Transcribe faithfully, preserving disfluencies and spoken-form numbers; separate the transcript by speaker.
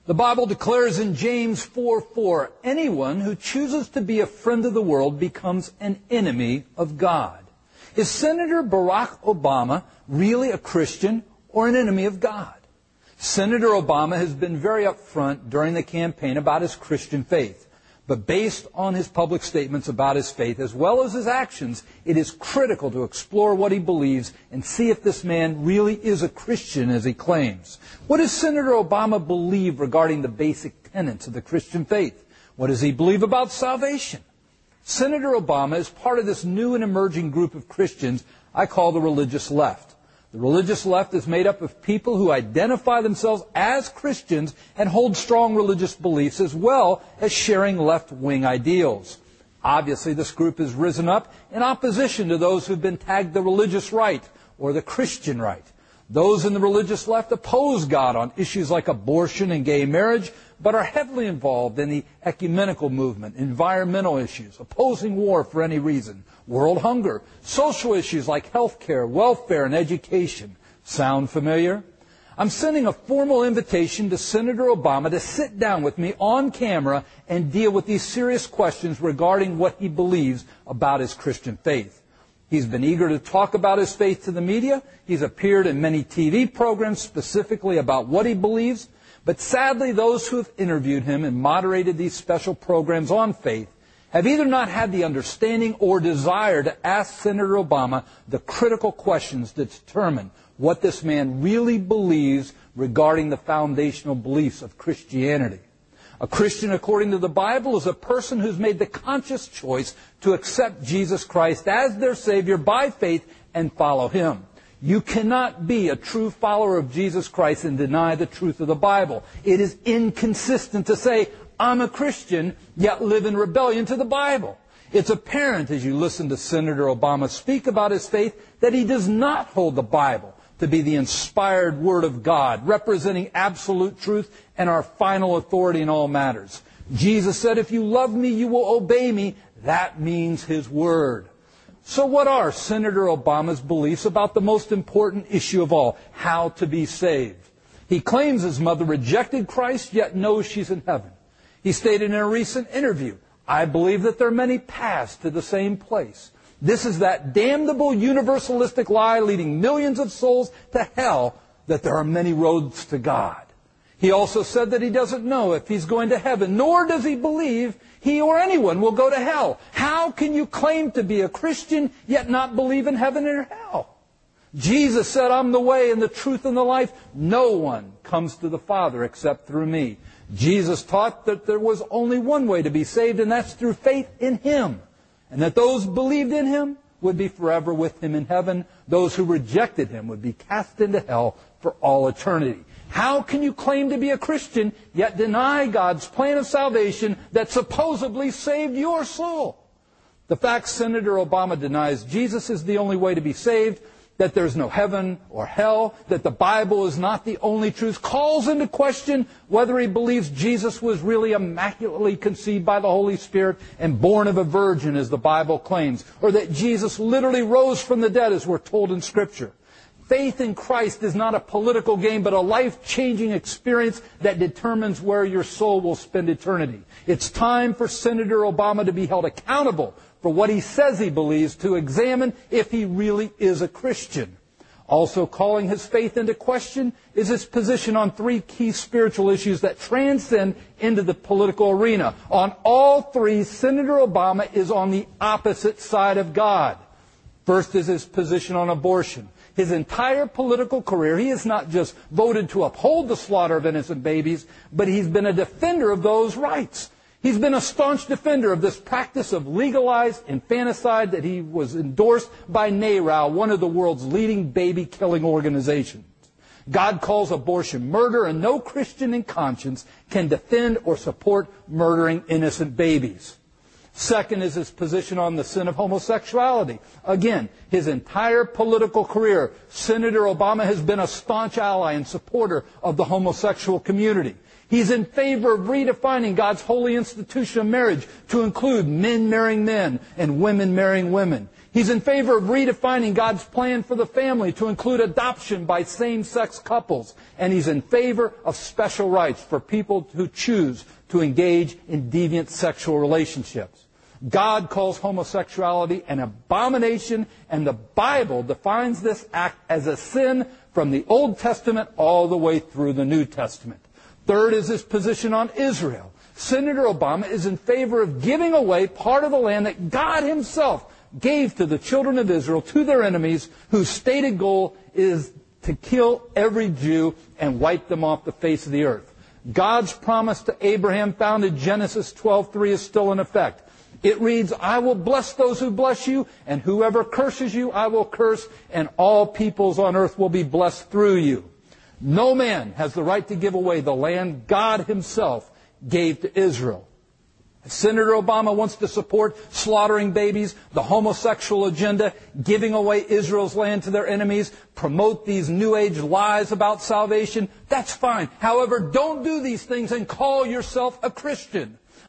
Speaker 1: The Bible declares in James four four, anyone who chooses to be a friend of the world becomes an enemy of God. Is Senator Barack Obama really a Christian or an enemy of God? Senator Obama has been very upfront during the campaign about his Christian faith. But based on his public statements about his faith, as well as his actions, it is critical to explore what he believes and see if this man really is a Christian as he claims. What does Senator Obama believe regarding the basic tenets of the Christian faith? What does he believe about salvation? Senator Obama is part of this new and emerging group of Christians I call the religious left. The religious left is made up of people who identify themselves as Christians and hold strong religious beliefs as well as sharing left-wing ideals. Obviously, this group has risen up in opposition to those who've been tagged the religious right or the Christian right. Those in the religious left oppose God on issues like abortion and gay marriage, but are heavily involved in the ecumenical movement, environmental issues, opposing war for any reason, world hunger, social issues like health care, welfare, and education. Sound familiar? I'm sending a formal invitation to Senator Obama to sit down with me on camera and deal with these serious questions regarding what he believes about his Christian faith. He's been eager to talk about his faith to the media. He's appeared in many T V programs specifically about what he believes. But sadly, those who have interviewed him and moderated these special programs on faith have either not had the understanding or desire to ask Senator Obama the critical questions that determine what this man really believes regarding the foundational beliefs of Christianity. A Christian, according to the Bible, is a person who's made the conscious choice to accept Jesus Christ as their Savior by faith and follow Him. You cannot be a true follower of Jesus Christ and deny the truth of the Bible. It is inconsistent to say, I'm a Christian, yet live in rebellion to the Bible. It's apparent as you listen to Senator Obama speak about his faith that he does not hold the Bible to be the inspired Word of God, representing absolute truth and our final authority in all matters. Jesus said, if you love me, you will obey me. That means His Word. So what are Senator Obama's beliefs about the most important issue of all, how to be saved? He claims his mother rejected Christ, yet knows she's in heaven. He stated in a recent interview, I believe that there are many paths to the same place. This is that damnable universalistic lie leading millions of souls to hell, that there are many roads to God. He also said that he doesn't know if he's going to heaven, nor does he believe he or anyone will go to hell. How can you claim to be a Christian, yet not believe in heaven or hell? Jesus said, I'm the way and the truth and the life. No one comes to the Father except through me. Jesus taught that there was only one way to be saved, and that's through faith in Him. And that those who believed in Him would be forever with Him in heaven. Those who rejected Him would be cast into hell for all eternity. How can you claim to be a Christian, yet deny God's plan of salvation that supposedly saved your soul? The fact Senator Obama denies Jesus is the only way to be saved, that there's no heaven or hell, that the Bible is not the only truth, calls into question whether he believes Jesus was really immaculately conceived by the Holy Spirit and born of a virgin, as the Bible claims, or that Jesus literally rose from the dead, as we're told in Scripture. Faith in Christ is not a political game, but a life-changing experience that determines where your soul will spend eternity. It's time for Senator Obama to be held accountable for what he says he believes, to examine if he really is a Christian. Also calling his faith into question is his position on three key spiritual issues that transcend into the political arena. On all three, Senator Obama is on the opposite side of God. First is his position on abortion. His entire political career, he has not just voted to uphold the slaughter of innocent babies, but he's been a defender of those rights. He's been a staunch defender of this practice of legalized infanticide that he was endorsed by NARAL, one of the world's leading baby-killing organizations. God calls abortion murder, and no Christian in conscience can defend or support murdering innocent babies. Second is his position on the sin of homosexuality. Again, his entire political career, Senator Obama has been a staunch ally and supporter of the homosexual community. He's in favor of redefining God's holy institution of marriage to include men marrying men and women marrying women. He's in favor of redefining God's plan for the family to include adoption by same-sex couples. And he's in favor of special rights for people who choose to engage in deviant sexual relationships. God calls homosexuality an abomination, and the Bible defines this act as a sin from the Old Testament all the way through the New Testament. Third is his position on Israel. Senator Obama is in favor of giving away part of the land that God himself gave to the children of Israel, to their enemies, whose stated goal is to kill every Jew and wipe them off the face of the earth. God's promise to Abraham found in Genesis twelve three is still in effect. It reads, I will bless those who bless you, and whoever curses you I will curse, and all peoples on earth will be blessed through you. No man has the right to give away the land God himself gave to Israel. Senator Obama wants to support slaughtering babies, the homosexual agenda, giving away Israel's land to their enemies, promote these New Age lies about salvation. That's fine. However, don't do these things and call yourself a Christian.